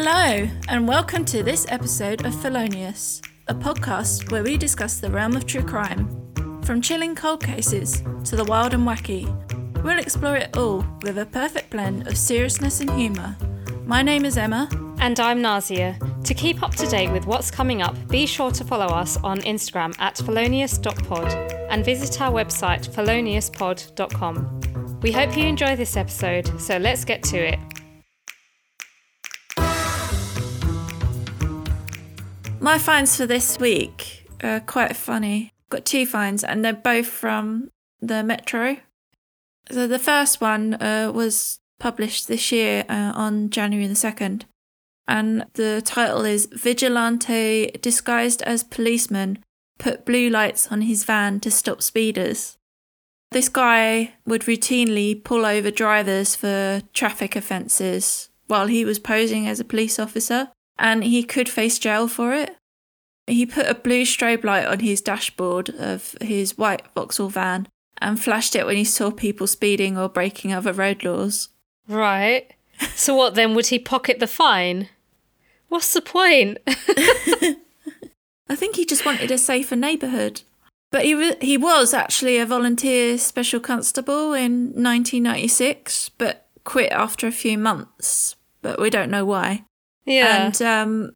Hello, and welcome to this episode of Felonious, a podcast where we discuss the realm of true crime. From chilling cold cases to the wild and wacky, we'll explore it all with a perfect blend of seriousness and humour. My name is Emma. And I'm Nazia. To keep up to date with what's coming up, be sure to follow us on Instagram at felonious.pod and visit our website feloniouspod.com. We hope you enjoy this episode, so let's get to it. My finds for this week are quite funny. Got two finds, and they're both from the Metro. So the first one was published this year on January the 2nd. And the title is Vigilante Disguised as Policeman Put Blue Lights on His Van to Stop Speeders. This guy would routinely pull over drivers for traffic offences while he was posing as a police officer, and he could face jail for it. He put a blue strobe light on his dashboard of his white Vauxhall van and flashed it when he saw people speeding or breaking other road laws. Right. So what then, would he pocket the fine? What's the point? I think he just wanted a safer neighbourhood. But he was actually a volunteer special constable in 1996, but quit after a few months. But we don't know why. Yeah. And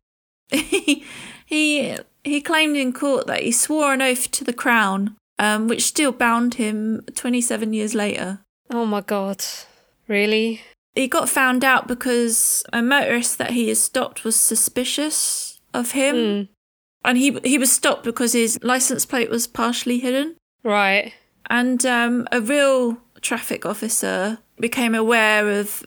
he claimed in court that he swore an oath to the Crown, which still bound him 27 years later. Oh my God. Really? He got found out because a motorist that he had stopped was suspicious of him. Mm. And he was stopped because his licence plate was partially hidden. Right. And a real traffic officer became aware of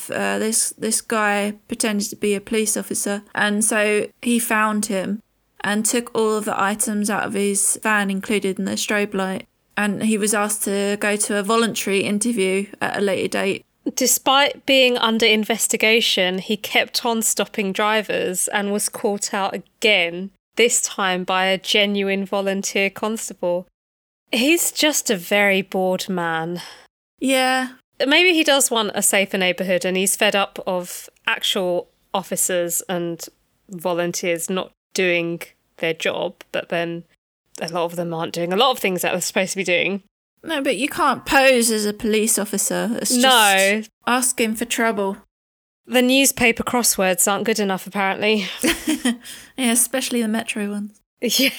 this guy pretending to be a police officer. And so he found him and took all of the items out of his van, including the strobe light. And he was asked to go to a voluntary interview at a later date. Despite being under investigation, he kept on stopping drivers and was caught out again, this time by a genuine volunteer constable. He's just a very bored man. Yeah. Maybe he does want a safer neighbourhood and he's fed up of actual officers and volunteers not doing their job, but then a lot of them aren't doing a lot of things that they're supposed to be doing. No, but you can't pose as a police officer. It's just asking for trouble. The newspaper crosswords aren't good enough, apparently. Yeah, especially the Metro ones. Yeah.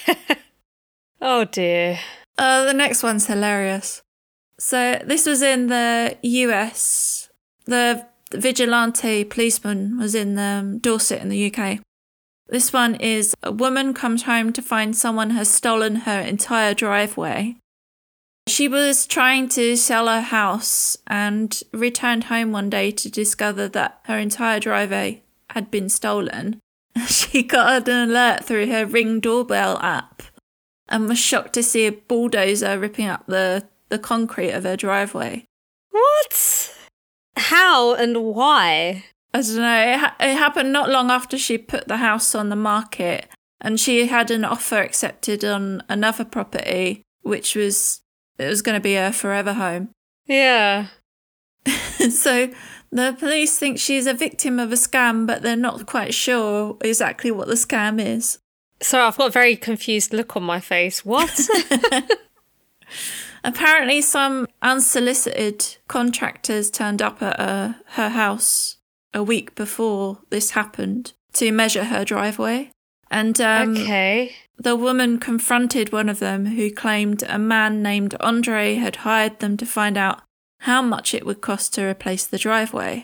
Oh, dear. The next one's hilarious. So this was in the US. The vigilante policeman was in Dorset in the UK. This one is a woman comes home to find someone has stolen her entire driveway. She was trying to sell her house and returned home one day to discover that her entire driveway had been stolen. She got an alert through her Ring doorbell app and was shocked to see a bulldozer ripping up the concrete of her driveway. What? How and why? I don't know. It happened not long after she put the house on the market, and she had an offer accepted on another property, which was... it was going to be her forever home. Yeah. So the police think she's a victim of a scam, but they're not quite sure exactly what the scam is. So I've got a very confused look on my face. What? Apparently some unsolicited contractors turned up at her house a week before this happened to measure her driveway. And okay. The woman confronted one of them who claimed a man named Andre had hired them to find out how much it would cost to replace the driveway.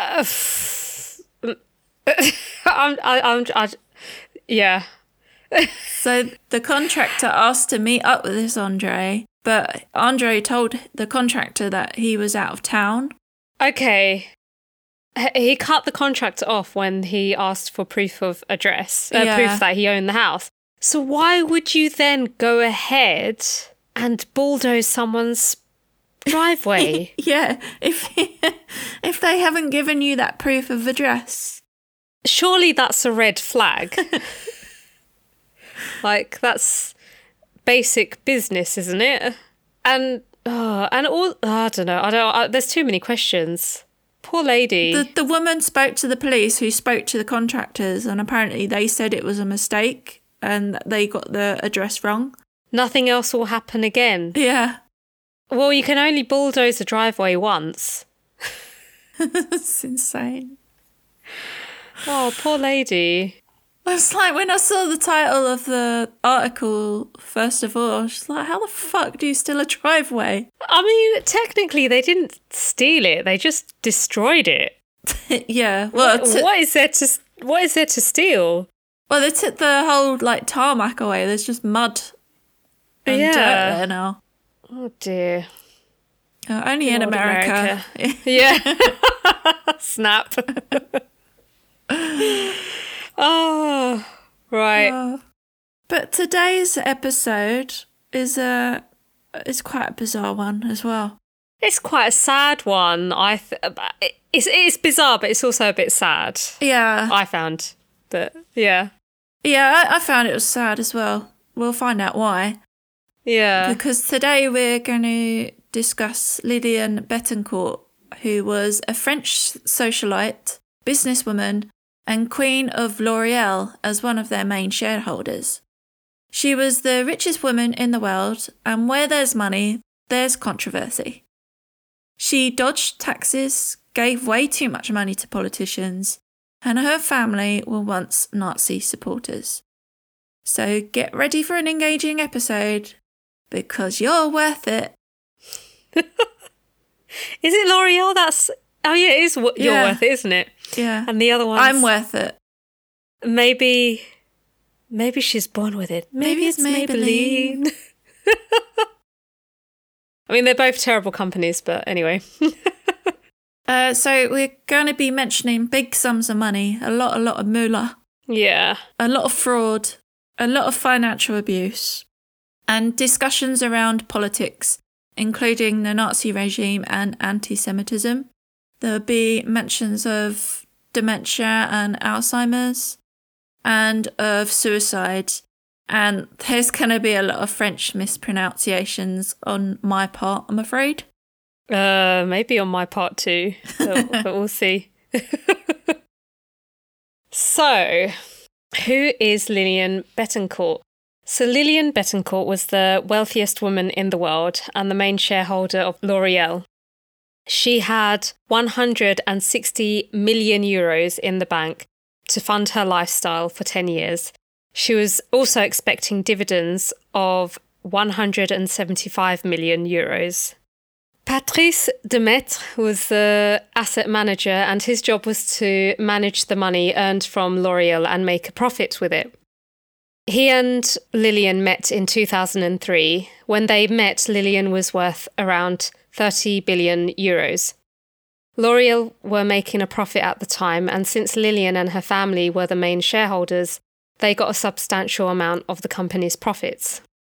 Yeah. So the contractor asked to meet up with this Andre, but Andre told the contractor that he was out of town. Okay. He cut the contractor off when he asked for proof of address, proof that he owned the house. So why would you then go ahead and bulldoze someone's driveway? Yeah, if they haven't given you that proof of address. Surely that's a red flag. Like, that's basic business, isn't it? And I don't know. There's too many questions. Poor lady. The woman spoke to the police who spoke to the contractors, and apparently they said it was a mistake and they got the address wrong. Nothing else will happen again. Yeah. Well, you can only bulldoze a driveway once. It's insane. Oh, poor lady. It's like when I saw the title of the article, first of all, I was just like, how the fuck do you steal a driveway? I mean, technically, they didn't steal it. They just destroyed it. Yeah. Well, what is there to steal? Well, they took the whole like tarmac away. There's just mud and dirt there now. Oh dear. Only in America. Yeah. Snap. Oh, right. But today's episode is quite a bizarre one as well. It's quite a sad one. It's bizarre, but it's also a bit sad. Yeah. I found. But yeah. Yeah, I found it was sad as well. We'll find out why. Yeah. Because today we're going to discuss Lillian Bettencourt, who was a French socialite, businesswoman, and Queen of L'Oréal as one of their main shareholders. She was the richest woman in the world, and where there's money, there's controversy. She dodged taxes, gave way too much money to politicians, and her family were once Nazi supporters. So get ready for an engaging episode, because you're worth it. Is it L'Oréal? Oh yeah, it is. You're worth it, isn't it? Yeah. And the other one, I'm worth it. Maybe she's born with it. Maybe it's Maybelline. I mean, they're both terrible companies, but anyway. So we're going to be mentioning big sums of money, a lot of moolah. Yeah. A lot of fraud, a lot of financial abuse, and discussions around politics, including the Nazi regime and anti-Semitism. There'll be mentions of dementia and Alzheimer's and of suicide. And there's going to be a lot of French mispronunciations on my part, I'm afraid. Maybe on my part too, but we'll see. So, who is Lillian Bettencourt? So Lillian Bettencourt was the wealthiest woman in the world and the main shareholder of L'Oréal. She had 160 million euros in the bank to fund her lifestyle for 10 years. She was also expecting dividends of 175 million euros. Patrice Demestre was the asset manager, and his job was to manage the money earned from L'Oréal and make a profit with it. He and Lillian met in 2003. When they met, Lillian was worth around 30 billion euros. L'Oréal were making a profit at the time, and since Lillian and her family were the main shareholders, they got a substantial amount of the company's profits.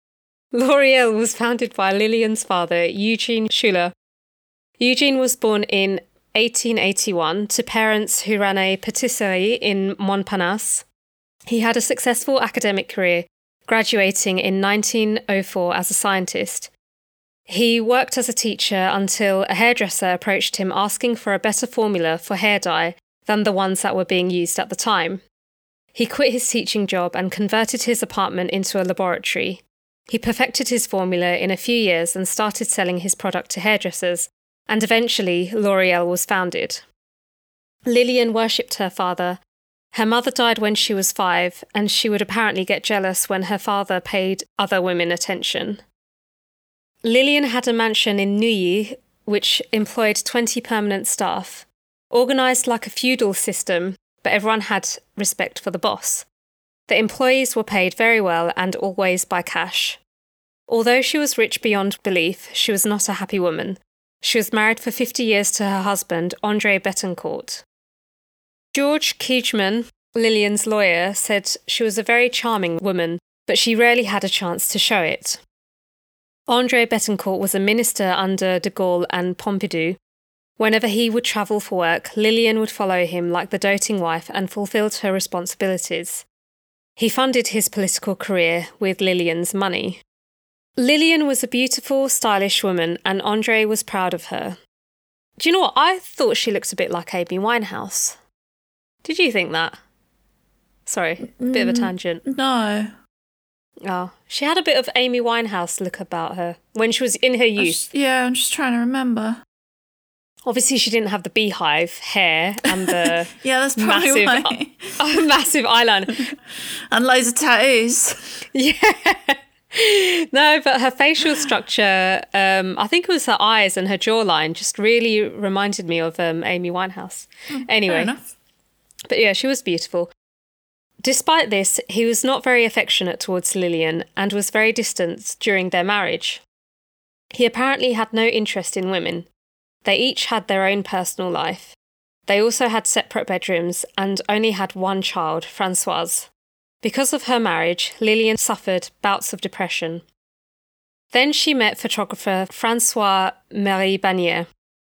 L'Oréal was founded by Lillian's father, Eugene Schuller. Eugene was born in 1881 to parents who ran a patisserie in Montparnasse. He had a successful academic career, graduating in 1904 as a scientist. He worked as a teacher until a hairdresser approached him asking for a better formula for hair dye than the ones that were being used at the time. He quit his teaching job and converted his apartment into a laboratory. He perfected his formula in a few years and started selling his product to hairdressers, and eventually L'Oréal was founded. Lillian worshipped her father. Her mother died when she was 5, and she would apparently get jealous when her father paid other women attention. Lillian had a mansion in Neuilly, which employed 20 permanent staff, organised like a feudal system, but everyone had respect for the boss. The employees were paid very well and always by cash. Although she was rich beyond belief, she was not a happy woman. She was married for 50 years to her husband, André Bettencourt. George Keechman, Lillian's lawyer, said she was a very charming woman, but she rarely had a chance to show it. André Bettencourt was a minister under de Gaulle and Pompidou. Whenever he would travel for work, Lillian would follow him like the doting wife and fulfilled her responsibilities. He funded his political career with Lillian's money. Lillian was a beautiful, stylish woman, and André was proud of her. Do you know what? I thought she looked a bit like Amy Winehouse. Did you think that? Sorry, bit of a tangent. No. Oh, she had a bit of Amy Winehouse look about her when she was in her youth. I'm just trying to remember. Obviously, she didn't have the beehive hair and the yeah, that's probably massive eyeliner. And loads of tattoos. Yeah. No, but her facial structure, I think it was her eyes and her jawline, just really reminded me of Amy Winehouse. Anyway, fair enough. But yeah, she was beautiful. Despite this, he was not very affectionate towards Lillian and was very distant during their marriage. He apparently had no interest in women. They each had their own personal life. They also had separate bedrooms and only had one child, Françoise. Because of her marriage, Lillian suffered bouts of depression. Then she met photographer François-Marie Bannier.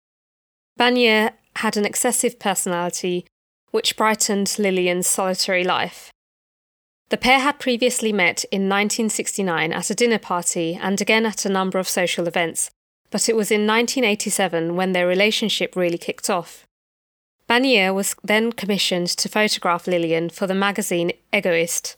Bannier had an excessive personality, which brightened Lillian's solitary life. The pair had previously met in 1969 at a dinner party and again at a number of social events, but it was in 1987 when their relationship really kicked off. Bannier was then commissioned to photograph Lillian for the magazine Egoist.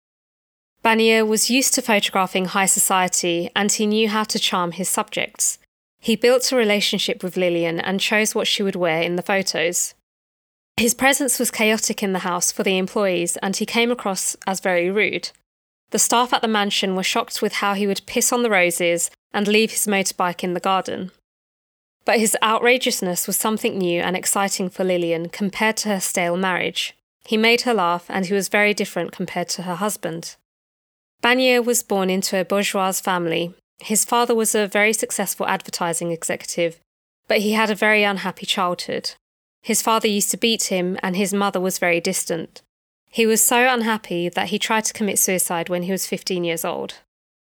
Bannier was used to photographing high society and he knew how to charm his subjects. He built a relationship with Lillian and chose what she would wear in the photos. His presence was chaotic in the house for the employees and he came across as very rude. The staff at the mansion were shocked with how he would piss on the roses and leave his motorbike in the garden. But his outrageousness was something new and exciting for Lillian compared to her stale marriage. He made her laugh and he was very different compared to her husband. Bannier was born into a bourgeois family. His father was a very successful advertising executive, but he had a very unhappy childhood. His father used to beat him and his mother was very distant. He was so unhappy that he tried to commit suicide when he was 15 years old.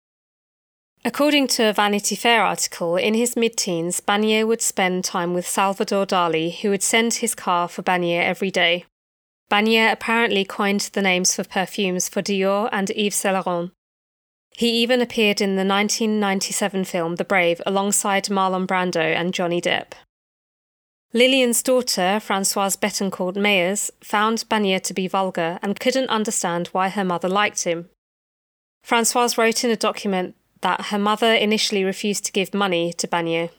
According to a Vanity Fair article, in his mid-teens, Bannier would spend time with Salvador Dali, who would send his car for Bannier every day. Bannier apparently coined the names for perfumes for Dior and Yves Saint Laurent. He even appeared in the 1997 film The Brave alongside Marlon Brando and Johnny Depp. Lillian's daughter, Françoise Bettencourt Meyers, found Bannier to be vulgar and couldn't understand why her mother liked him. Françoise wrote in a document that her mother initially refused to give money to Bannier.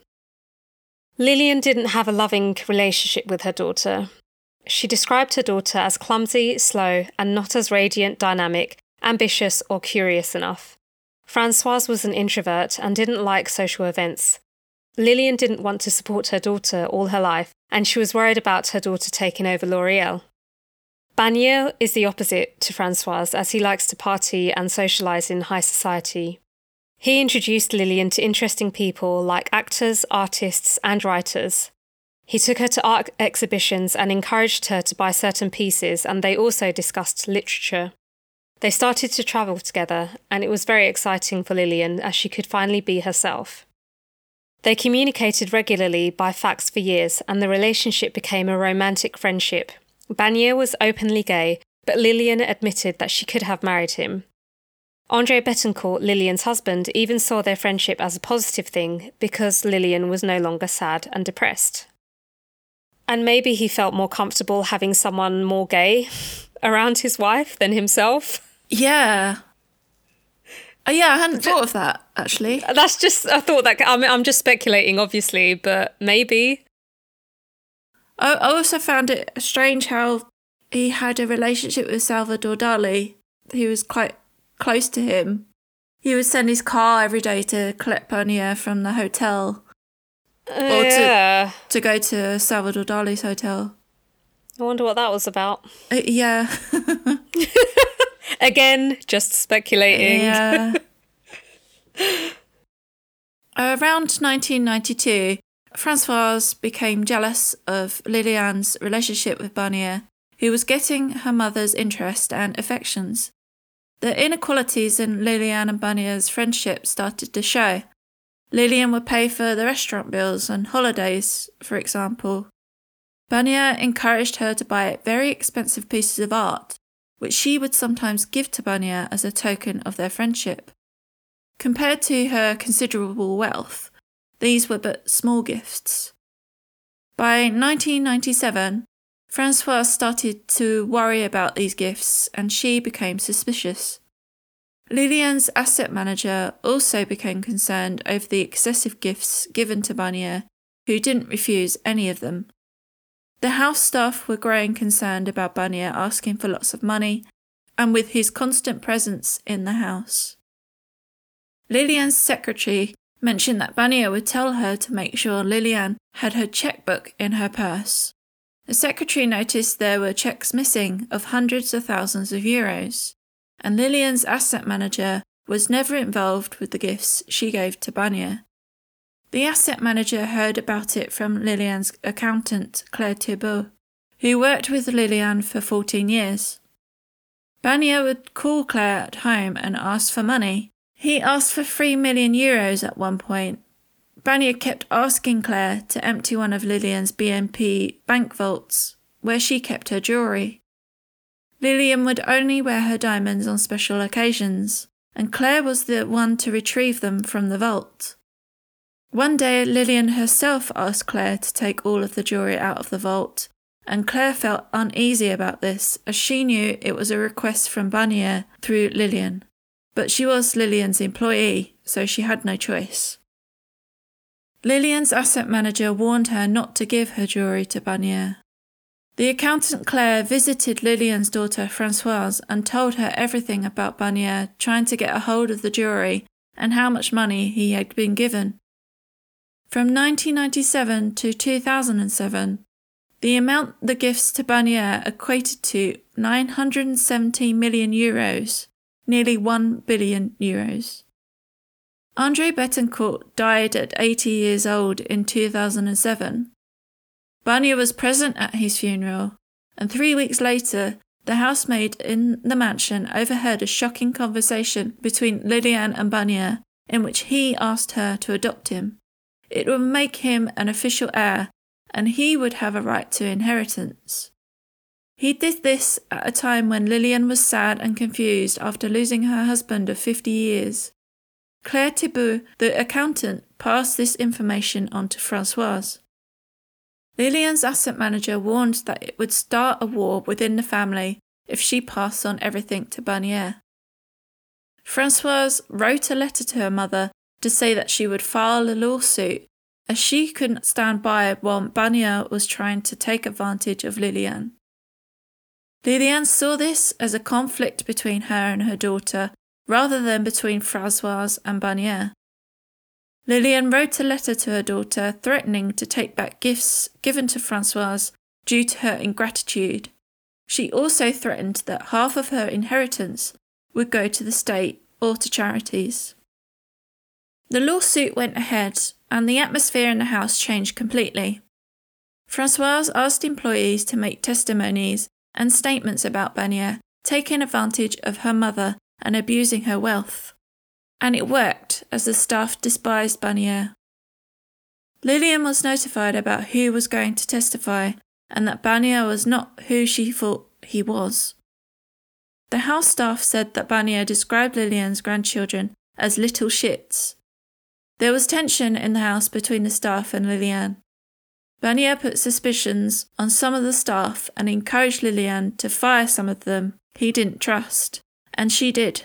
Lillian didn't have a loving relationship with her daughter. She described her daughter as clumsy, slow, and not as radiant, dynamic, ambitious, or curious enough. Françoise was an introvert and didn't like social events. Lillian didn't want to support her daughter all her life, and she was worried about her daughter taking over L'Oréal. Bannier is the opposite to Françoise, as he likes to party and socialise in high society. He introduced Lillian to interesting people like actors, artists, and writers. He took her to art exhibitions and encouraged her to buy certain pieces, and they also discussed literature. They started to travel together, and it was very exciting for Lillian as she could finally be herself. They communicated regularly by fax for years, and the relationship became a romantic friendship. Bannier was openly gay, but Lillian admitted that she could have married him. André Bettencourt, Lillian's husband, even saw their friendship as a positive thing because Lillian was no longer sad and depressed. And maybe he felt more comfortable having someone more gay around his wife than himself. Yeah. I hadn't thought of that, actually. That's just a thought that I'm just speculating, obviously, but maybe. I also found it strange how he had a relationship with Salvador Dali. He was quite close to him. He would send his car every day to collect Bannier from the hotel. Or to go to Salvador Dali's hotel. I wonder what that was about. Yeah. Again, just speculating. Yeah. Around 1992, Françoise became jealous of Lillian's relationship with Bannier, who was getting her mother's interest and affections. The inequalities in Lillian and Bannier's friendship started to show. Lillian would pay for the restaurant bills and holidays, for example. Bannier encouraged her to buy very expensive pieces of art, which she would sometimes give to Bannier as a token of their friendship. Compared to her considerable wealth, these were but small gifts. By 1997, Francoise started to worry about these gifts and she became suspicious. Liliane's asset manager also became concerned over the excessive gifts given to Barnier, who didn't refuse any of them. The house staff were growing concerned about Barnier asking for lots of money and with his constant presence in the house. Liliane's secretary mentioned that Barnier would tell her to make sure Liliane had her checkbook in her purse. The secretary noticed there were checks missing of hundreds of thousands of euros, and Liliane's asset manager was never involved with the gifts she gave to Barnier. The asset manager heard about it from Liliane's accountant, Claire Thibault, who worked with Liliane for 14 years. Barnier would call Claire at home and ask for money. He asked for 3 million euros at one point. Barnier kept asking Claire to empty one of Liliane's BNP bank vaults, where she kept her jewellery. Liliane would only wear her diamonds on special occasions, and Claire was the one to retrieve them from the vault. One day, Liliane herself asked Claire to take all of the jewellery out of the vault, and Claire felt uneasy about this as she knew it was a request from Barnier through Liliane. But she was Liliane's employee, so she had no choice. Liliane's asset manager warned her not to give her jewellery to Barnier. The accountant Claire visited Liliane's daughter Francoise and told her everything about Barnier trying to get a hold of the jewellery and how much money he had been given. From 1997 to 2007, the amount the gifts to Barnier equated to 917 million euros, nearly 1 billion euros. André Betancourt died at 80 years old in 2007. Barnier was present at his funeral, and 3 weeks later, the housemaid in the mansion overheard a shocking conversation between Liliane and Barnier in which he asked her to adopt him. It would make him an official heir, and he would have a right to inheritance. He did this at a time when Liliane was sad and confused after losing her husband of 50 years. Claire Thibault, the accountant, passed this information on to Francoise. Liliane's asset manager warned that it would start a war within the family if she passed on everything to Barnier. Francoise wrote a letter to her mother to say that she would file a lawsuit as she couldn't stand by while Barnier was trying to take advantage of Liliane. Liliane saw this as a conflict between her and her daughter rather than between Francoise and Barnier. Liliane wrote a letter to her daughter threatening to take back gifts given to Francoise due to her ingratitude. She also threatened that half of her inheritance would go to the state or to charities. The lawsuit went ahead and the atmosphere in the house changed completely. Francoise asked employees to make testimonies and statements about Barnier taking advantage of her mother and abusing her wealth. And it worked, as the staff despised Barnier. Liliane was notified about who was going to testify and that Barnier was not who she thought he was. The house staff said that Barnier described Liliane's grandchildren as little shits. There was tension in the house between the staff and Liliane. Barnier put suspicions on some of the staff and encouraged Liliane to fire some of them he didn't trust, and she did.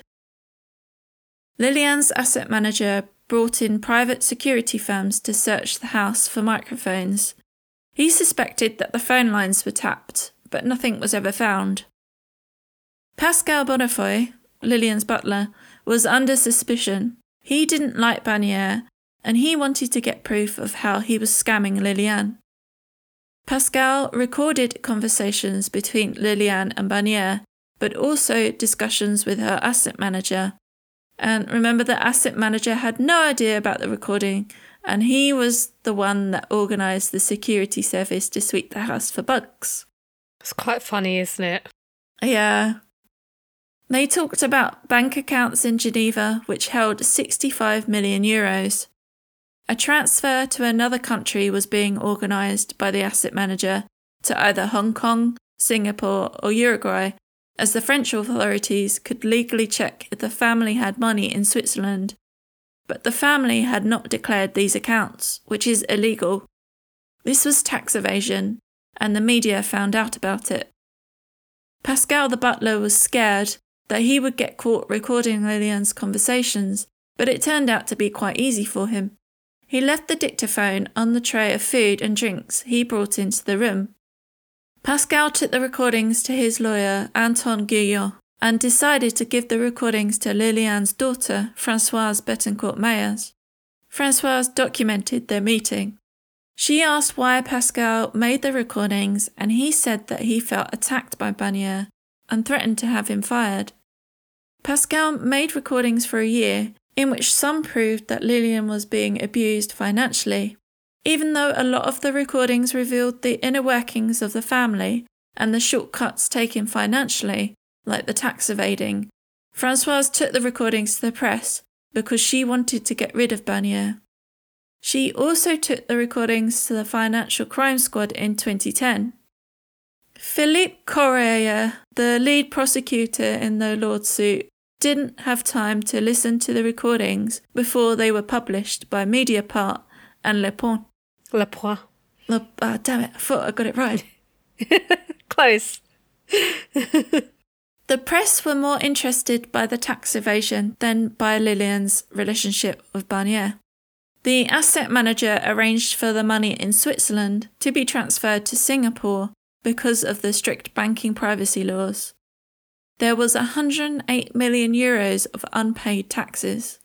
Liliane's asset manager brought in private security firms to search the house for microphones. He suspected that the phone lines were tapped, but nothing was ever found. Pascal Bonnefoy, Liliane's butler, was under suspicion. He didn't like Barnier, and he wanted to get proof of how he was scamming Liliane. Pascal recorded conversations between Liliane and Barnier, but also discussions with her asset manager. And remember, the asset manager had no idea about the recording, and he was the one that organised the security service to sweep the house for bugs. It's quite funny, isn't it? Yeah. They talked about bank accounts in Geneva which held 65 million euros. A transfer to another country was being organised by the asset manager to either Hong Kong, Singapore or Uruguay, as the French authorities could legally check if the family had money in Switzerland. But the family had not declared these accounts, which is illegal. This was tax evasion, and the media found out about it. Pascal the butler was scared that he would get caught recording Lillian's conversations, but it turned out to be quite easy for him. He left the dictaphone on the tray of food and drinks he brought into the room. Pascal took the recordings to his lawyer, Anton Guillon, and decided to give the recordings to Lillian's daughter, Françoise Bettencourt-Meyers. Françoise documented their meeting. She asked why Pascal made the recordings, and he said that he felt attacked by Bagnier and threatened to have him fired. Pascal made recordings for a year, in which some proved that Lillian was being abused financially. Even though a lot of the recordings revealed the inner workings of the family and the shortcuts taken financially, like the tax evading, Françoise took the recordings to the press because she wanted to get rid of Bagnier. She also took the recordings to the Financial Crime Squad in 2010. Philippe Correia, the lead prosecutor in the lawsuit, didn't have time to listen to the recordings before they were published by Mediapart and Le Point. Le Point. Damn it, I thought I got it right. Close. The press were more interested by the tax evasion than by Lillian's relationship with Bagnier. The asset manager arranged for the money in Switzerland to be transferred to Singapore because of the strict banking privacy laws. There was 108 million euros of unpaid taxes.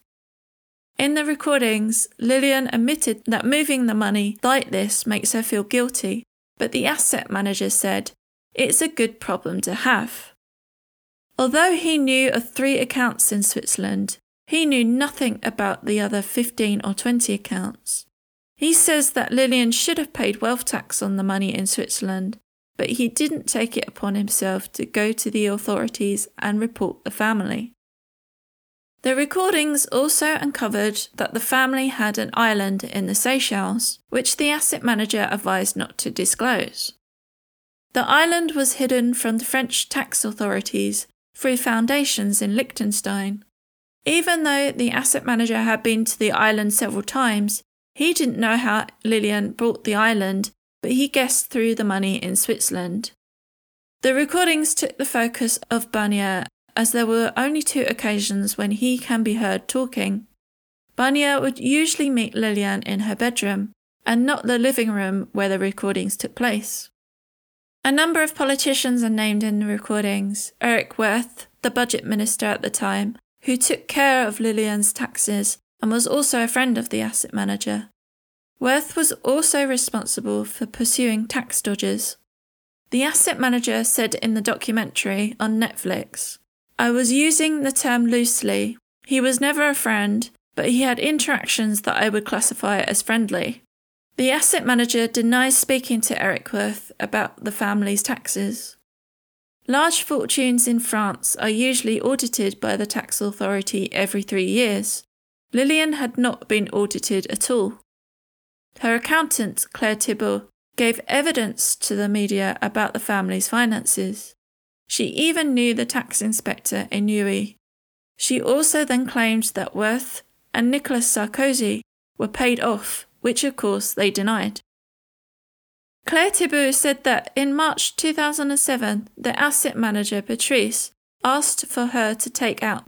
In the recordings, Lillian admitted that moving the money like this makes her feel guilty, but the asset manager said, "It's a good problem to have." Although he knew of 3 accounts in Switzerland, he knew nothing about the other 15 or 20 accounts. He says that Lillian should have paid wealth tax on the money in Switzerland, but he didn't take it upon himself to go to the authorities and report the family. The recordings also uncovered that the family had an island in the Seychelles, which the asset manager advised not to disclose. The island was hidden from the French tax authorities through foundations in Liechtenstein. Even though the asset manager had been to the island several times, he didn't know how Lillian bought the island, but he guessed through the money in Switzerland. The recordings took the focus of Bagnier, as there were only 2 occasions when he can be heard talking. Bagnier would usually meet Lillian in her bedroom, and not the living room where the recordings took place. A number of politicians are named in the recordings. Eric Wirth, the budget minister at the time, who took care of Lillian's taxes and was also a friend of the asset manager. Wirth was also responsible for pursuing tax dodgers. The asset manager said in the documentary on Netflix, "I was using the term loosely. He was never a friend, but he had interactions that I would classify as friendly." The asset manager denies speaking to Eric Wirth about the family's taxes. Large fortunes in France are usually audited by the tax authority every 3 years. Lillian had not been audited at all. Her accountant, Claire Thibault, gave evidence to the media about the family's finances. She even knew the tax inspector in Neuilly. She also then claimed that Wirth and Nicolas Sarkozy were paid off, which of course they denied. Claire Thibault said that in March 2007, the asset manager Patrice asked for her to take out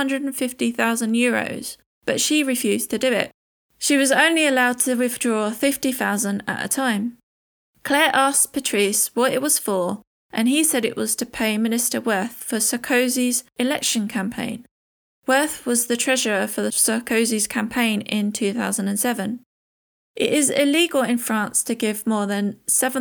150,000 euros, but she refused to do it. She was only allowed to withdraw 50,000 at a time. Claire asked Patrice what it was for, and he said it was to pay Minister Wirth for Sarkozy's election campaign. Wirth was the treasurer for Sarkozy's campaign in 2007. It is illegal in France to give more than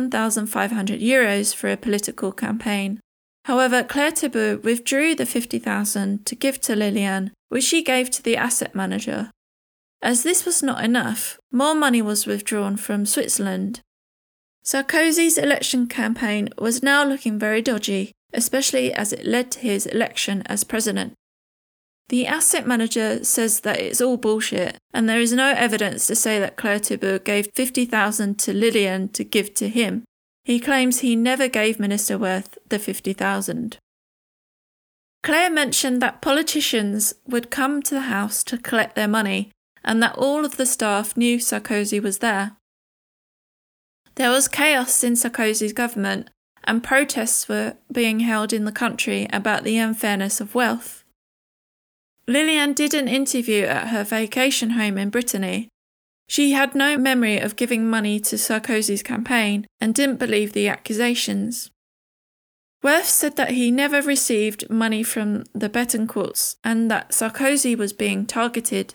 7,500 euros for a political campaign. However, Claire Thibault withdrew the 50,000 to give to Lillian, which she gave to the asset manager. As this was not enough, more money was withdrawn from Switzerland. Sarkozy's election campaign was now looking very dodgy, especially as it led to his election as president. The asset manager says that it's all bullshit, and there is no evidence to say that Claire Thibault gave 50,000 to Lillian to give to him. He claims he never gave Minister Wirth the 50,000. Claire mentioned that politicians would come to the house to collect their money, and that all of the staff knew Sarkozy was there. There was chaos in Sarkozy's government, and protests were being held in the country about the unfairness of wealth. Liliane did an interview at her vacation home in Brittany. She had no memory of giving money to Sarkozy's campaign and didn't believe the accusations. Wirth said that he never received money from the Betancourts and that Sarkozy was being targeted.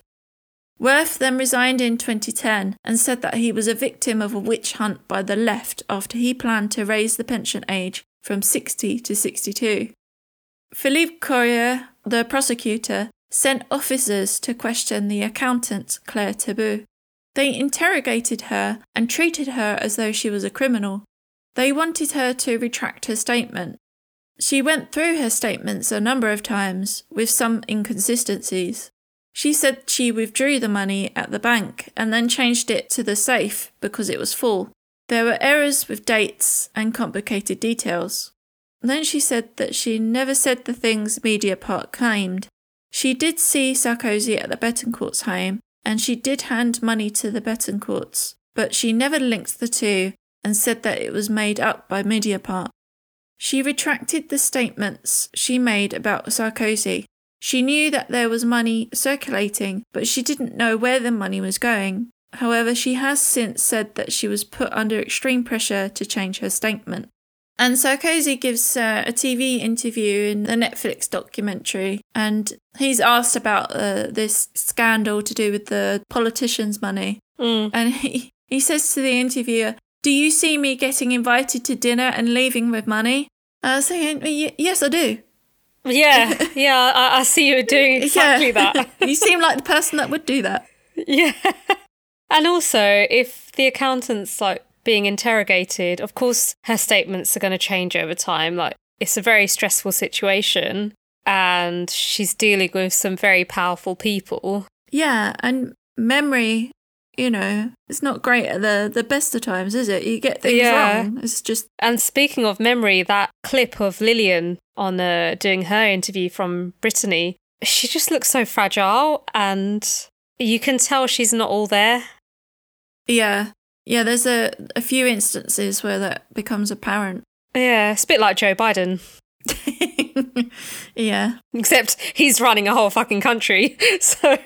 Wirth then resigned in 2010 and said that he was a victim of a witch hunt by the left after he planned to raise the pension age from 60 to 62. Philippe Courrier, the prosecutor, sent officers to question the accountant Claire Thibault. They interrogated her and treated her as though she was a criminal. They wanted her to retract her statement. She went through her statements a number of times, with some inconsistencies. She said she withdrew the money at the bank and then changed it to the safe because it was full. There were errors with dates and complicated details. Then she said that she never said the things Mediapart claimed. She did see Sarkozy at the Betancourts' home, and she did hand money to the Betancourts, but she never linked the two and said that it was made up by Mediapart. She retracted the statements she made about Sarkozy. She knew that there was money circulating, but she didn't know where the money was going. However, she has since said that she was put under extreme pressure to change her statement. And Sarkozy gives a TV interview in the Netflix documentary, and he's asked about this scandal to do with the politicians' money. And he says to the interviewer, "Do you see me getting invited to dinner and leaving with money?" I was thinking, yes, I do. Yeah, I see you doing exactly that. You seem like the person that would do that. Yeah. And also, if the accountant's being interrogated, of course her statements are going to change over time. It's a very stressful situation and she's dealing with some very powerful people. Yeah, and memory, it's not great at the best of times, is it? You get things wrong. It's just... And speaking of memory, that clip of Liliane on doing her interview from Brittany, she just looks so fragile and you can tell she's not all there. Yeah, there's a few instances where that becomes apparent. Yeah, it's a bit like Joe Biden. Yeah. Except he's running a whole fucking country, so...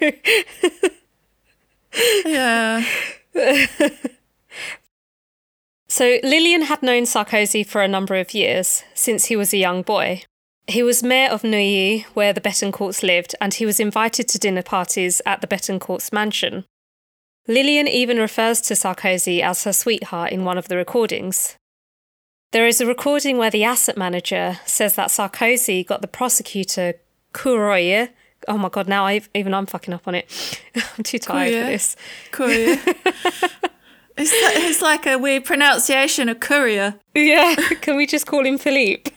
Yeah. So Liliane had known Sarkozy for a number of years, since he was a young boy. He was mayor of Neuilly, where the Betancourts lived, and he was invited to dinner parties at the Betancourts mansion. Liliane even refers to Sarkozy as her sweetheart in one of the recordings. There is a recording where the asset manager says that Sarkozy got the prosecutor Courrier. Oh my God, now I'm fucking up on it. I'm too tired for this. Courier. It's like a weird pronunciation of courier. Yeah, can we just call him Philippe?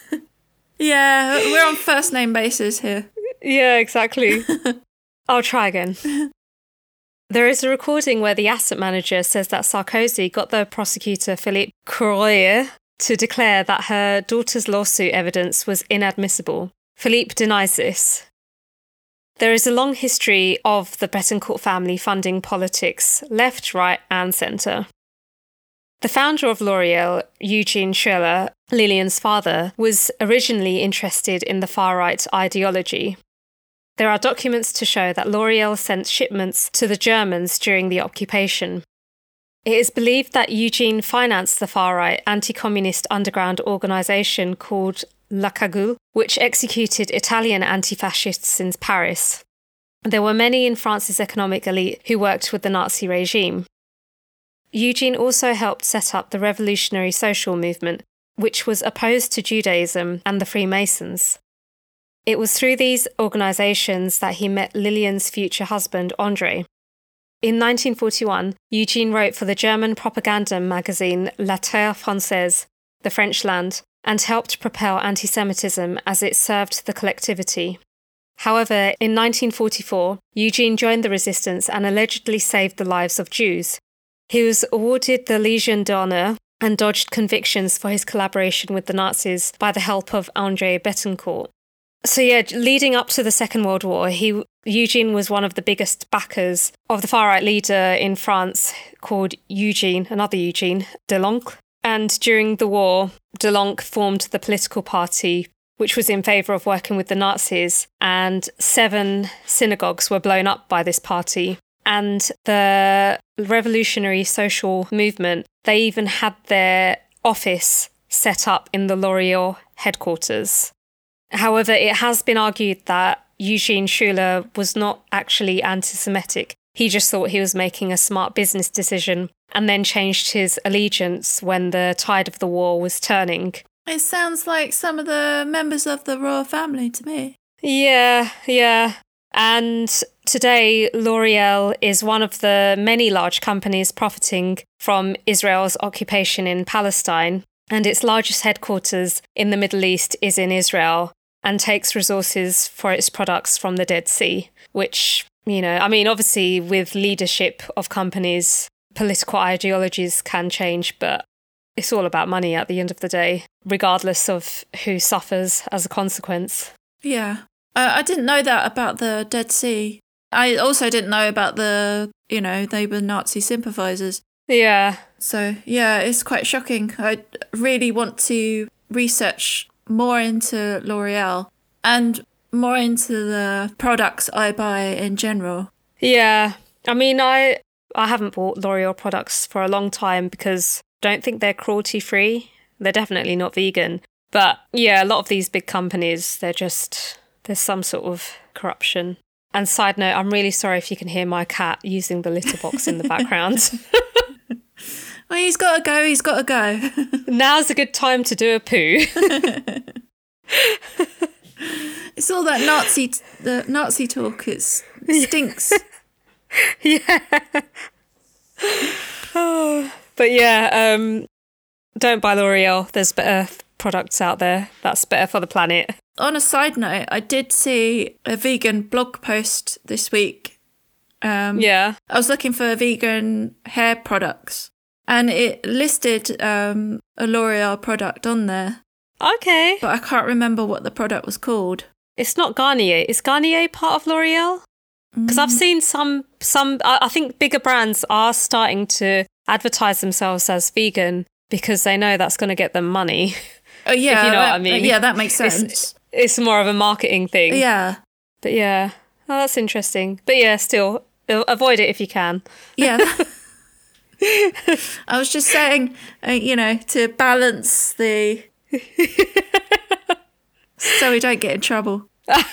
Yeah, we're on first name basis here. Yeah, exactly. I'll try again. There is a recording where the asset manager says that Sarkozy got the prosecutor Philippe Courrier to declare that her daughter's lawsuit evidence was inadmissible. Philippe denies this. There is a long history of the Betancourt family funding politics, left, right and centre. The founder of L'Oréal, Eugene Schueller, Liliane's father, was originally interested in the far-right ideology. There are documents to show that L'Oréal sent shipments to the Germans during the occupation. It is believed that Eugene financed the far-right anti-communist underground organisation called La Cagoule, which executed Italian anti-fascists in Paris. There were many in France's economic elite who worked with the Nazi regime. Eugene also helped set up the Revolutionary Social Movement, which was opposed to Judaism and the Freemasons. It was through these organisations that he met Liliane's future husband, André. In 1941, Eugene wrote for the German propaganda magazine La Terre Française, the French land, and helped propel anti-Semitism as it served the collectivity. However, in 1944, Eugene joined the resistance and allegedly saved the lives of Jews. He was awarded the Légion d'honneur and dodged convictions for his collaboration with the Nazis by the help of André Betancourt. So yeah, leading up to the Second World War, Eugene was one of the biggest backers of the far-right leader in France called another Eugene, Delanque. And during the war, Delanque formed the political party which was in favour of working with the Nazis, and 7 synagogues were blown up by this party. And the revolutionary social movement, they even had their office set up in the L'Oreal headquarters. However, it has been argued that Eugene Schuller was not actually anti-Semitic. He just thought he was making a smart business decision and then changed his allegiance when the tide of the war was turning. It sounds like some of the members of the royal family to me. Yeah. And today, L'Oreal is one of the many large companies profiting from Israel's occupation in Palestine, and its largest headquarters in the Middle East is in Israel and takes resources for its products from the Dead Sea, which, obviously with leadership of companies, political ideologies can change, but it's all about money at the end of the day, regardless of who suffers as a consequence. Yeah. I didn't know that about the Dead Sea. I also didn't know about they were Nazi sympathisers. Yeah. So, yeah, it's quite shocking. I really want to research more into L'Oreal and more into the products I buy in general. Yeah. I haven't bought L'Oreal products for a long time because I don't think they're cruelty-free. They're definitely not vegan. But, yeah, a lot of these big companies, there's some sort of corruption. And side note, I'm really sorry if you can hear my cat using the litter box in the background. Well, he's got to go. Now's a good time to do a poo. It's all that Nazi talk. It stinks. Yeah. But yeah, don't buy L'Oreal. There's better products out there. That's better for the planet. On a side note, I did see a vegan blog post this week. Yeah. I was looking for vegan hair products, and it listed a L'Oreal product on there. Okay. But I can't remember what the product was called. It's not Garnier. Is Garnier part of L'Oreal? Because I've seen some. I think bigger brands are starting to advertise themselves as vegan because they know that's going to get them money. Oh yeah, if you know what I mean. Yeah, that makes sense. It's more of a marketing thing. Yeah. But yeah, that's interesting. But yeah, still avoid it if you can. Yeah. I was just saying, to balance the, so we don't get in trouble.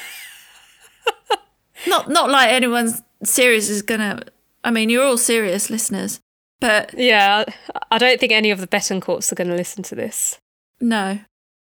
Not like anyone serious is gonna. You're all serious listeners, but yeah, I don't think any of the Betancourts are going to listen to this. No.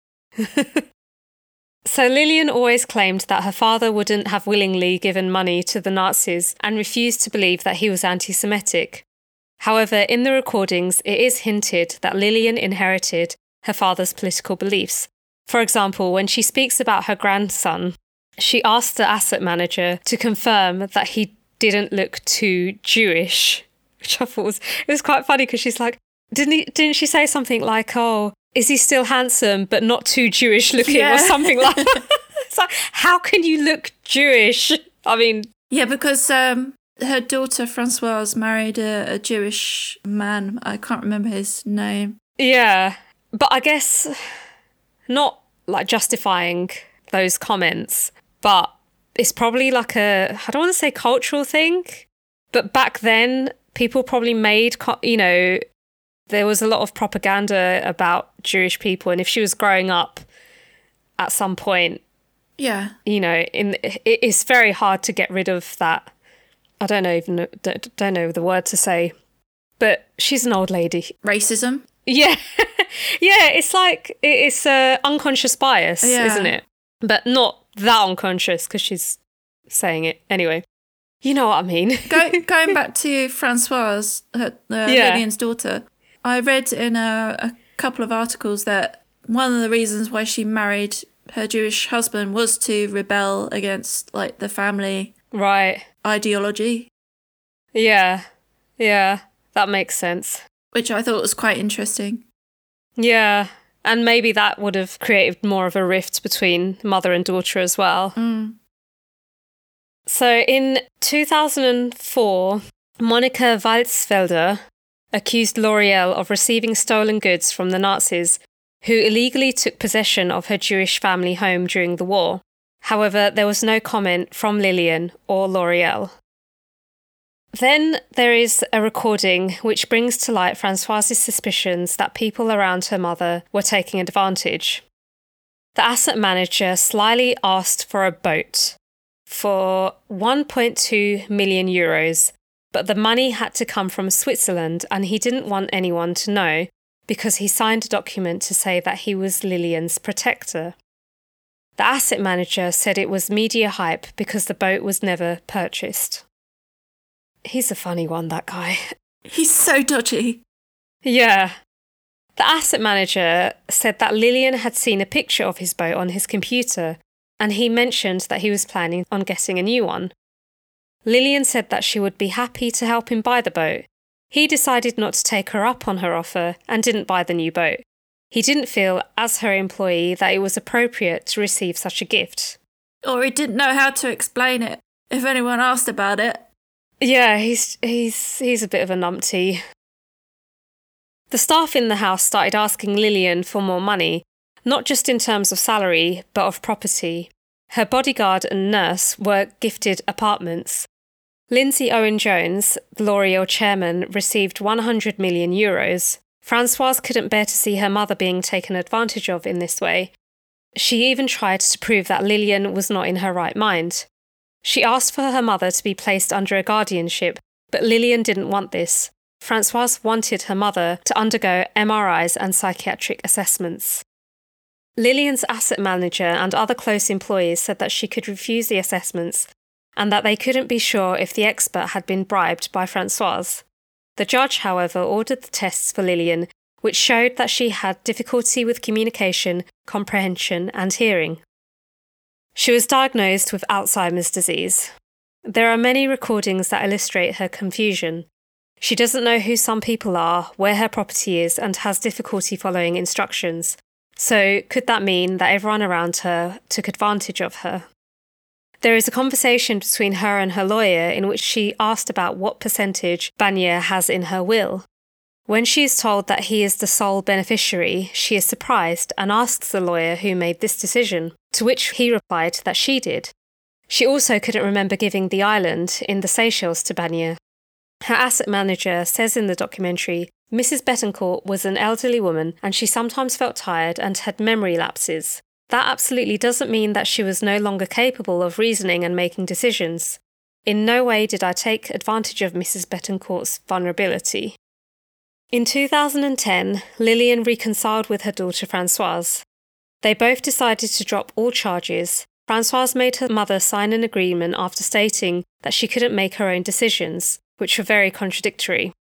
So Lillian always claimed that her father wouldn't have willingly given money to the Nazis and refused to believe that he was anti-Semitic. However, in the recordings, it is hinted that Lillian inherited her father's political beliefs. For example, when she speaks about her grandson, she asked the asset manager to confirm that he didn't look too Jewish, which I thought was quite funny because she's like, didn't she say something like, oh, is he still handsome but not too Jewish looking or something like that? It's like, how can you look Jewish? Yeah, because her daughter Francoise married a Jewish man. I can't remember his name. Yeah, but I guess not like justifying those comments, but it's probably like I don't want to say cultural thing, but back then people probably made, there was a lot of propaganda about Jewish people, and if she was growing up at some point, yeah, it's very hard to get rid of that. I don't know the word to say, but she's an old lady. Racism. Yeah, yeah. It's like it's unconscious bias, isn't it? But not that unconscious because she's saying it anyway. You know what I mean? Going back to Francoise, Lillian's daughter. I read in a couple of articles that one of the reasons why she married her Jewish husband was to rebel against like the family ideology. Yeah, that makes sense. Which I thought was quite interesting. Yeah, And maybe that would have created more of a rift between mother and daughter as well. Mm. So in 2004, Monika Walzfelder accused L'Oreal of receiving stolen goods from the Nazis, who illegally took possession of her Jewish family home during the war. However, there was no comment from Lilian or L'Oreal. Then there is a recording which brings to light Françoise's suspicions that people around her mother were taking advantage. The asset manager slyly asked for a boat for 1.2 million euros, but the money had to come from Switzerland and he didn't want anyone to know because he signed a document to say that he was Lilian's protector. The asset manager said it was media hype because the boat was never purchased. He's a funny one, that guy. He's so dodgy. Yeah. The asset manager said that Lilian had seen a picture of his boat on his computer, and he mentioned that he was planning on getting a new one. Lilian said that she would be happy to help him buy the boat. He decided not to take her up on her offer and didn't buy the new boat. He didn't feel, as her employee, that it was appropriate to receive such a gift. Or he didn't know how to explain it if anyone asked about it. Yeah, he's a bit of a numpty. The staff in the house started asking Lilian for more money, not just in terms of salary, but of property. Her bodyguard and nurse were gifted apartments. Lindsay Owen-Jones, the L'Oreal chairman, received 100 million euros. Françoise couldn't bear to see her mother being taken advantage of in this way. She even tried to prove that Lilian was not in her right mind. She asked for her mother to be placed under a guardianship, but Lilian didn't want this. Françoise wanted her mother to undergo MRIs and psychiatric assessments. Lilian's asset manager and other close employees said that she could refuse the assessments and that they couldn't be sure if the expert had been bribed by Françoise. The judge, however, ordered the tests for Lilian, which showed that she had difficulty with communication, comprehension, and hearing. She was diagnosed with Alzheimer's disease. There are many recordings that illustrate her confusion. She doesn't know who some people are, where her property is, and has difficulty following instructions. So, could that mean that everyone around her took advantage of her? There is a conversation between her and her lawyer in which she asked about what percentage Bagnier has in her will. When she is told that he is the sole beneficiary, she is surprised and asks the lawyer who made this decision, to which he replied that she did. She also couldn't remember giving the island in the Seychelles to Bagnier. Her asset manager says in the documentary, Mrs. Bettencourt was an elderly woman and she sometimes felt tired and had memory lapses. That absolutely doesn't mean that she was no longer capable of reasoning and making decisions. In no way did I take advantage of Mrs. Bettencourt's vulnerability. In 2010, Lilian reconciled with her daughter Françoise. They both decided to drop all charges. Françoise made her mother sign an agreement after stating that she couldn't make her own decisions, which were very contradictory.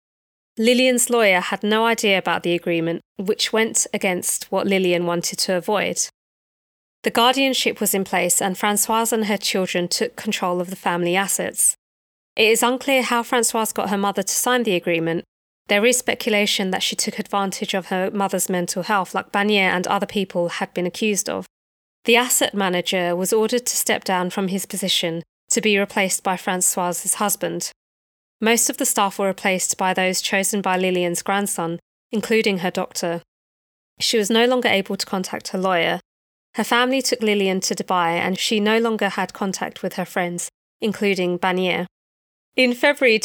Lilian's lawyer had no idea about the agreement, which went against what Lilian wanted to avoid. The guardianship was in place and Françoise and her children took control of the family assets. It is unclear how Françoise got her mother to sign the agreement. There is speculation that she took advantage of her mother's mental health, like Bagnier and other people had been accused of. The asset manager was ordered to step down from his position to be replaced by Françoise's husband. Most of the staff were replaced by those chosen by Lilian's grandson, including her doctor. She was no longer able to contact her lawyer. Her family took Lilian to Dubai and she no longer had contact with her friends, including Bagnier. In February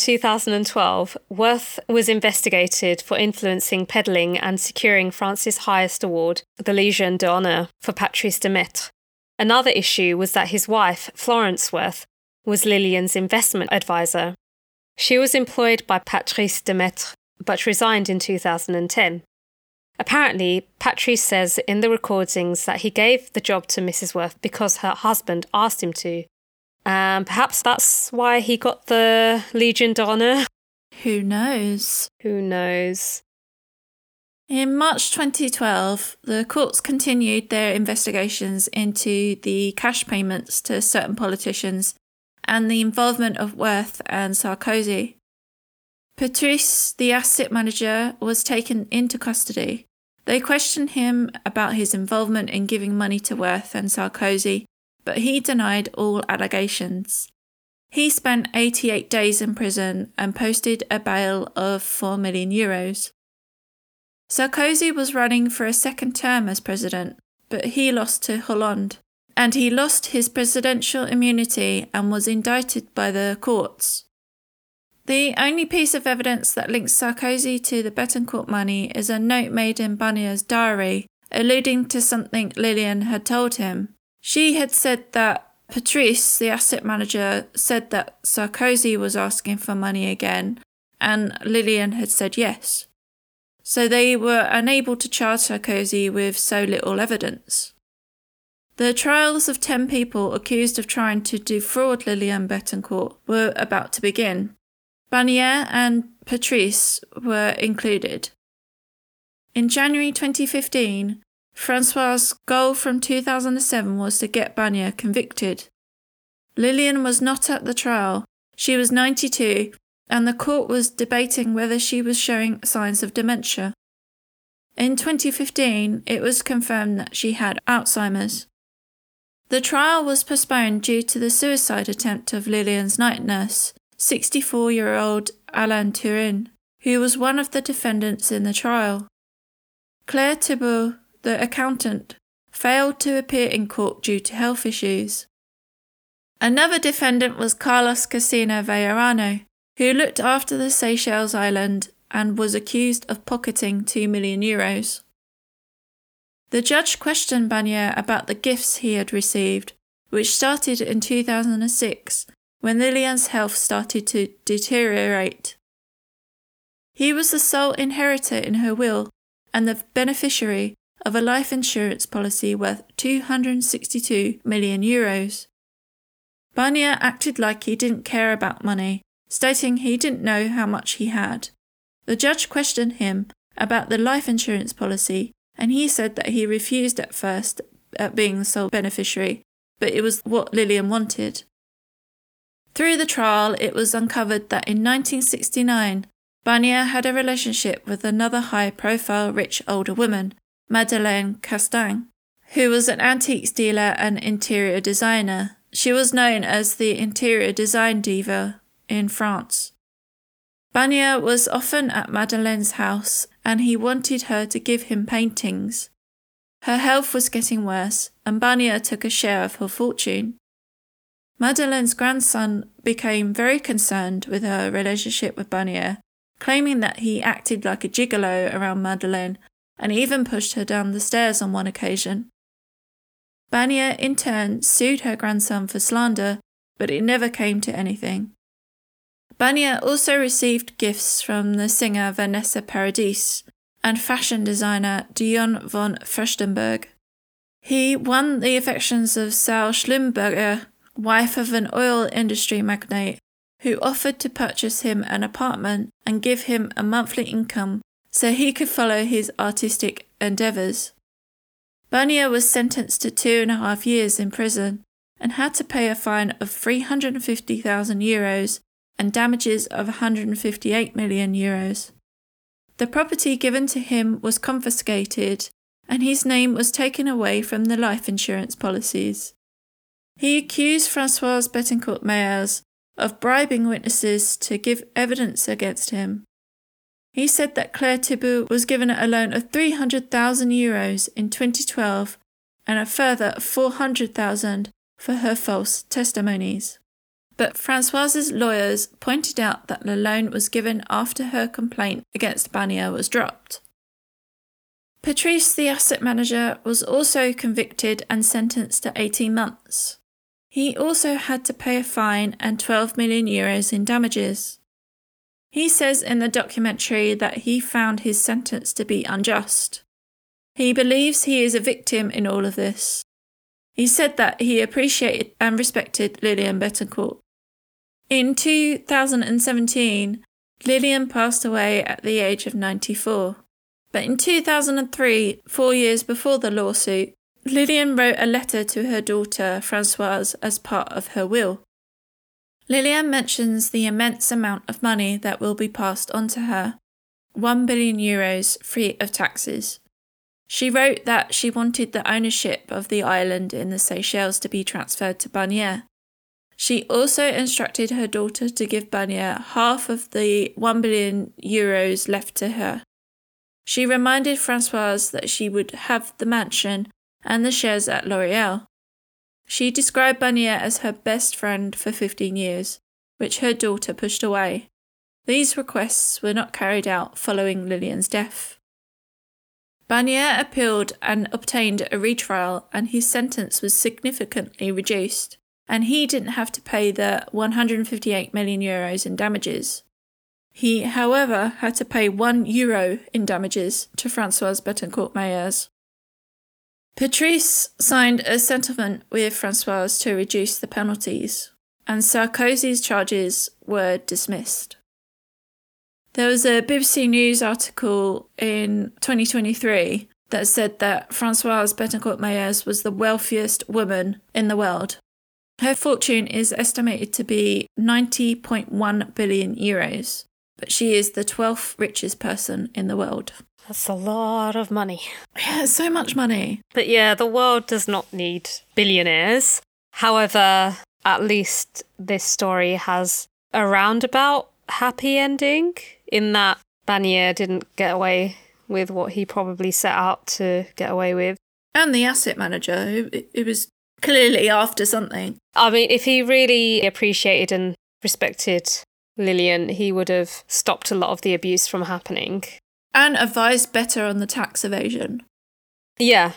2012, Worth was investigated for influencing peddling and securing France's highest award, the Légion d'Honneur, for Patrice Demestre. Another issue was that his wife, Florence Worth, was Lilian's investment advisor. She was employed by Patrice Demestre, but resigned in 2010. Apparently, Patrice says in the recordings that he gave the job to Mrs. Worth because her husband asked him to. Perhaps that's why he got the Légion d'Honneur. Who knows? Who knows? In March 2012, the courts continued their investigations into the cash payments to certain politicians and the involvement of Worth and Sarkozy. Patrice, the asset manager, was taken into custody, They questioned him about his involvement in giving money to Wirth and Sarkozy, but he denied all allegations. He spent 88 days in prison and posted a bail of €4 million. Sarkozy was running for a second term as president, but he lost to Hollande, and he lost his presidential immunity and was indicted by the courts. The only piece of evidence that links Sarkozy to the Bettencourt money is a note made in Barnier's diary, alluding to something Lilian had told him. She had said that Patrice, the asset manager, said that Sarkozy was asking for money again, and Lilian had said yes. So they were unable to charge Sarkozy with so little evidence. The trials of 10 people accused of trying to defraud Lilian Bettencourt were about to begin. Barnier and Patrice were included. In January 2015, Francois' goal from 2007 was to get Barnier convicted. Lilian was not at the trial. She was 92, and the court was debating whether she was showing signs of dementia. In 2015, it was confirmed that she had Alzheimer's. The trial was postponed due to the suicide attempt of Lilian's night nurse, 64-year-old Alain Turin, who was one of the defendants in the trial. Claire Thibault, the accountant, failed to appear in court due to health issues. Another defendant was Carlos Casino Vallarano, who looked after the Seychelles Island and was accused of pocketing €2 million. The judge questioned Barnier about the gifts he had received, which started in 2006 when Lilian's health started to deteriorate. He was the sole inheritor in her will and the beneficiary of a life insurance policy worth €262 million. Barnier acted like he didn't care about money, stating he didn't know how much he had. The judge questioned him about the life insurance policy, and he said that he refused at first at being the sole beneficiary, but it was what Lilian wanted. Through the trial, it was uncovered that in 1969, Barnier had a relationship with another high-profile rich older woman, Madeleine Castaing, who was an antiques dealer and interior designer. She was known as the interior design diva in France. Barnier was often at Madeleine's house, and he wanted her to give him paintings. Her health was getting worse, and Barnier took a share of her fortune. Madeleine's grandson became very concerned with her relationship with Barnier, claiming that he acted like a gigolo around Madeleine and even pushed her down the stairs on one occasion. Barnier in turn sued her grandson for slander, but it never came to anything. Barnier also received gifts from the singer Vanessa Paradis and fashion designer Dion von Furstenberg. He won the affections of Saul Schlumberger, wife of an oil industry magnate, who offered to purchase him an apartment and give him a monthly income so he could follow his artistic endeavours. Barnier was sentenced to 2.5 years in prison and had to pay a fine of €350,000 and damages of €158 million. The property given to him was confiscated and his name was taken away from the life insurance policies. He accused Françoise Bettencourt-Meyers of bribing witnesses to give evidence against him. He said that Claire Thibault was given a loan of €300,000 in 2012 and a further €400,000 for her false testimonies. But Françoise's lawyers pointed out that the loan was given after her complaint against Barnier was dropped. Patrice, the asset manager, was also convicted and sentenced to 18 months. He also had to pay a fine and €12 million in damages. He says in the documentary that he found his sentence to be unjust. He believes he is a victim in all of this. He said that he appreciated and respected Lilian Bettencourt. In 2017, Lilian passed away at the age of 94. But in 2003, 4 years before the lawsuit, Lilian wrote a letter to her daughter, Françoise, as part of her will. Lilian mentions the immense amount of money that will be passed on to her, €1 billion free of taxes. She wrote that she wanted the ownership of the island in the Seychelles to be transferred to Barnier. She also instructed her daughter to give Barnier half of the 1 billion euros left to her. She reminded Françoise that she would have the mansion and the shares at L'Oréal. She described Barnier as her best friend for 15 years, which her daughter pushed away. These requests were not carried out following Lilian's death. Barnier appealed and obtained a retrial, and his sentence was significantly reduced, and he didn't have to pay the 158 million euros in damages. He, however, had to pay €1 in damages to Françoise Bettencourt-Meyers. Patrice signed a settlement with Françoise to reduce the penalties, and Sarkozy's charges were dismissed. There was a BBC News article in 2023 that said that Françoise Bettencourt-Meyers was the wealthiest woman in the world. Her fortune is estimated to be 90.1 billion euros, but she is the 12th richest person in the world. That's a lot of money. Yeah, so much money. But yeah, the world does not need billionaires. However, at least this story has a roundabout happy ending in that Barnier didn't get away with what he probably set out to get away with. And the asset manager, who was clearly after something. I mean, if he really appreciated and respected Lilian, he would have stopped a lot of the abuse from happening. And advised better on the tax evasion. Yeah,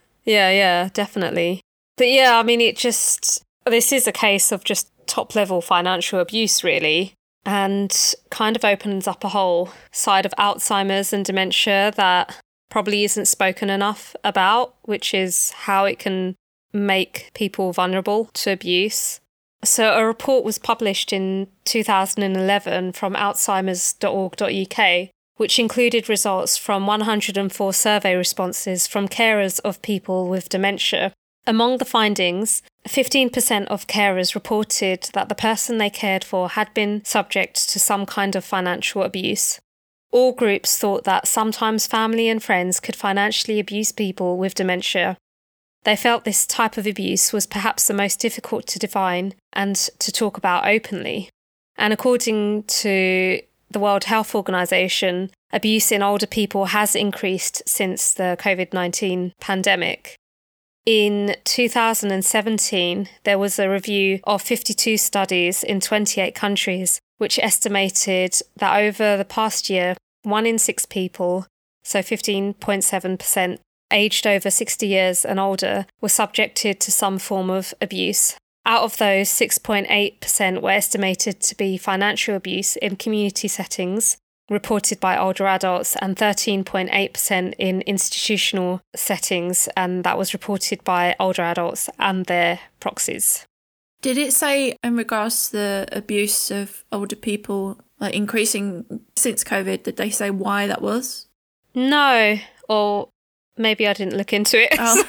definitely. But yeah, I mean, this is a case of just top-level financial abuse, really, and kind of opens up a whole side of Alzheimer's and dementia that probably isn't spoken enough about, which is how it can make people vulnerable to abuse. So a report was published in 2011 from alzheimers.org.uk, which included results from 104 survey responses from carers of people with dementia. Among the findings, 15% of carers reported that the person they cared for had been subject to some kind of financial abuse. All groups thought that sometimes family and friends could financially abuse people with dementia. They felt this type of abuse was perhaps the most difficult to define and to talk about openly. And according to the World Health Organization, abuse in older people has increased since the COVID-19 pandemic. In 2017, there was a review of 52 studies in 28 countries, which estimated that over the past year, 1 in 6 people, so 15.7%, aged over 60 years and older, were subjected to some form of abuse. Out of those, 6.8% were estimated to be financial abuse in community settings, reported by older adults, and 13.8% in institutional settings, and that was reported by older adults and their proxies. Did it say in regards to the abuse of older people, like increasing since COVID, did they say why that was? No, or maybe I didn't look into it. Oh.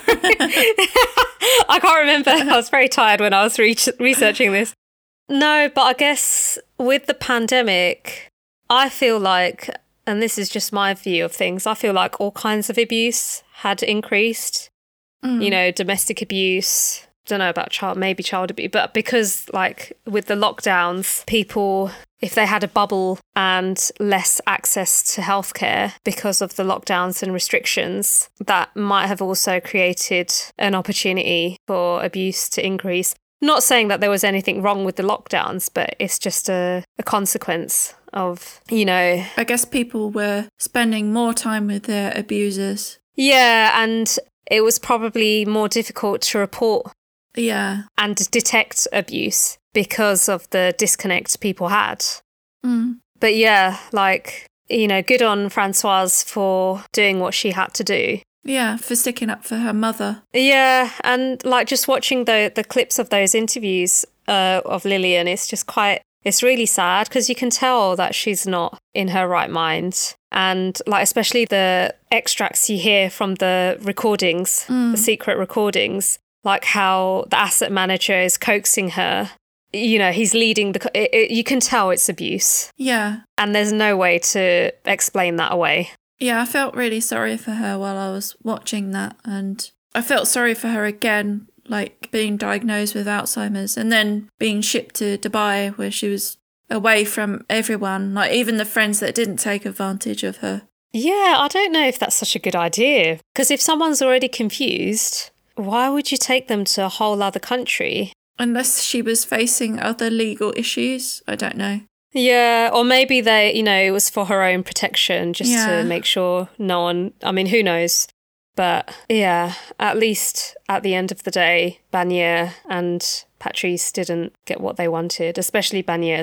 I can't remember. I was very tired when I was researching this. No, but I guess with the pandemic, I feel like, and this is just my view of things, I feel like all kinds of abuse had increased. You know, domestic abuse, don't know about child abuse, but because like with the lockdowns, people, if they had a bubble and less access to healthcare because of the lockdowns and restrictions, that might have also created an opportunity for abuse to increase. Not saying that there was anything wrong with the lockdowns, but it's just a consequence of, you know... I guess people were spending more time with their abusers. Yeah, and it was probably more difficult to report and detect abuse because of the disconnect people had. But yeah, like, you know, good on Françoise for doing what she had to do. Yeah, for sticking up for her mother. Yeah, and like just watching the clips of those interviews of Lilian, it's really sad because you can tell that she's not in her right mind. And like especially the extracts you hear from the recordings, the secret recordings, like how the asset manager is coaxing her. You know, he's leading you can tell it's abuse. Yeah. And there's no way to explain that away. Yeah, I felt really sorry for her while I was watching that. And I felt sorry for her again, like being diagnosed with Alzheimer's and then being shipped to Dubai where she was away from everyone, like even the friends that didn't take advantage of her. Yeah, I don't know if that's such a good idea. Because if someone's already confused, why would you take them to a whole other country? Unless she was facing other legal issues. I don't know. Yeah, or maybe it was for her own protection, just to make sure no one, I mean, who knows? But yeah, at least at the end of the day, Banya and Patrice didn't get what they wanted, especially Banya,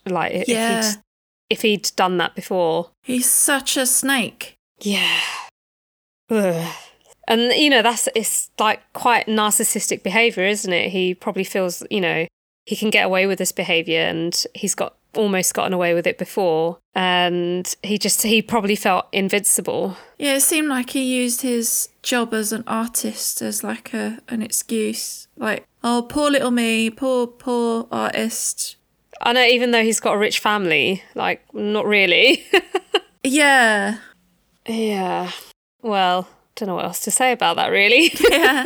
if he'd done that before. He's such a snake. Yeah. Ugh. And, it's like quite narcissistic behaviour, isn't it? He probably feels, he can get away with this behaviour and he's almost gotten away with it before. And he probably felt invincible. Yeah, it seemed like he used his job as an artist as like an excuse. Like, oh, poor little me, poor artist. I know, even though he's got a rich family, like, not really. Yeah. Yeah. Well, don't know what else to say about that, really. Yeah.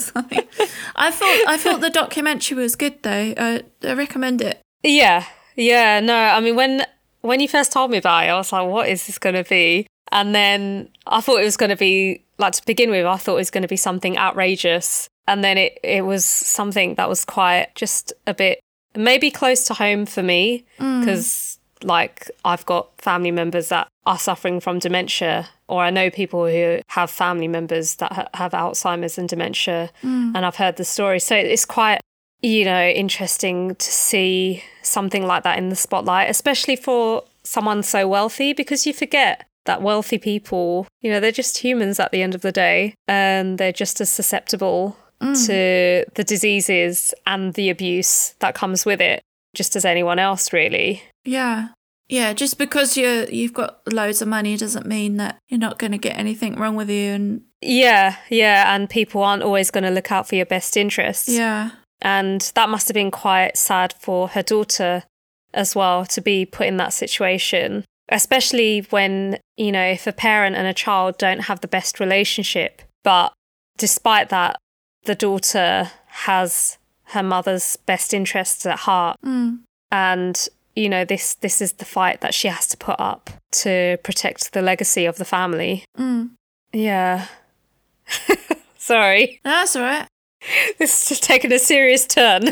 I thought the documentary was good, though. I recommend it. Yeah. Yeah. No, I mean, when you first told me about it, I was like, what is this going to be? And then I thought it was going to be, like, to begin with, I thought it was going to be something outrageous. And then it was something that was quite just a bit, maybe close to home for me, because like I've got family members that are suffering from dementia, or I know people who have family members that have Alzheimer's and dementia, and I've heard the story. So it's quite, interesting to see something like that in the spotlight, especially for someone so wealthy, because you forget that wealthy people, they're just humans at the end of the day, and they're just as susceptible to the diseases and the abuse that comes with it, just as anyone else, really. Yeah. Yeah, just because you've got loads of money doesn't mean that you're not going to get anything wrong with you. And Yeah, and people aren't always going to look out for your best interests. Yeah. And that must have been quite sad for her daughter as well, to be put in that situation, especially when, if a parent and a child don't have the best relationship. But despite that, the daughter has her mother's best interests at heart. And, this is the fight that she has to put up to protect the legacy of the family. Yeah. Sorry. No, that's all right. This is just taking a serious turn.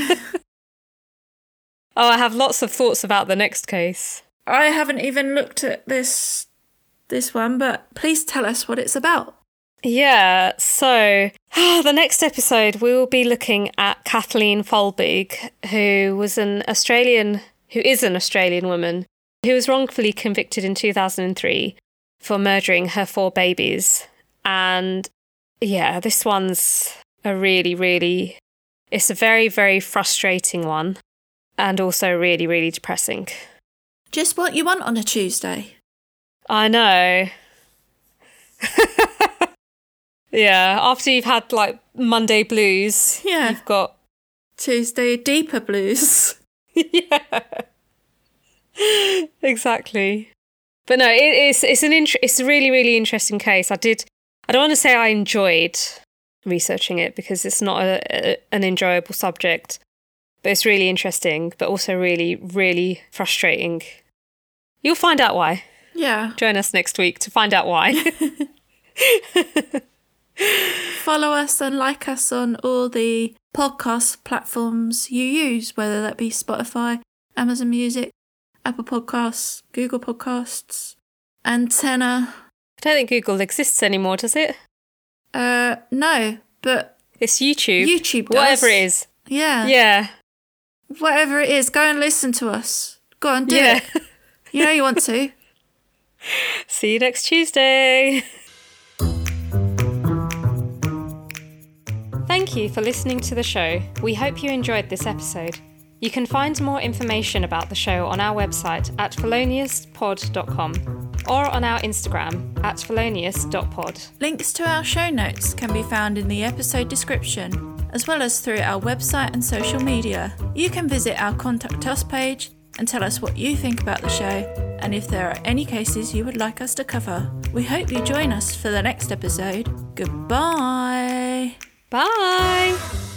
I have lots of thoughts about the next case. I haven't even looked at this one, but please tell us what it's about. Yeah, so the next episode we will be looking at Kathleen Folbig, who is an Australian woman who was wrongfully convicted in 2003 for murdering her 4 babies. And yeah, this one's a really, really, it's a very, very frustrating one, and also really, really depressing. Just what you want on a Tuesday. I know. Yeah, after you've had like Monday blues, you've got Tuesday deeper blues. Yeah, exactly. But no, it's a really, really interesting case. I don't want to say I enjoyed researching it, because it's not an enjoyable subject, but it's really interesting, but also really, really frustrating. You'll find out why. Yeah. Join us next week to find out why. Follow us and like us on all the podcast platforms you use, whether that be Spotify, Amazon Music, Apple Podcasts, Google Podcasts, Antenna. I don't think Google exists anymore, does it? No, but it's YouTube. YouTube does. Whatever it is. Yeah. Yeah. Whatever it is, go and listen to us. Go on, do it. You know you want to. See you next Tuesday. Thank you for listening to the show. We hope you enjoyed this episode. You can find more information about the show on our website at feloniouspod.com or on our Instagram at felonious.pod. Links to our show notes can be found in the episode description, as well as through our website and social media. You can visit our Contact Us page and tell us what you think about the show, and if there are any cases you would like us to cover. We hope you join us for the next episode. Goodbye. Bye.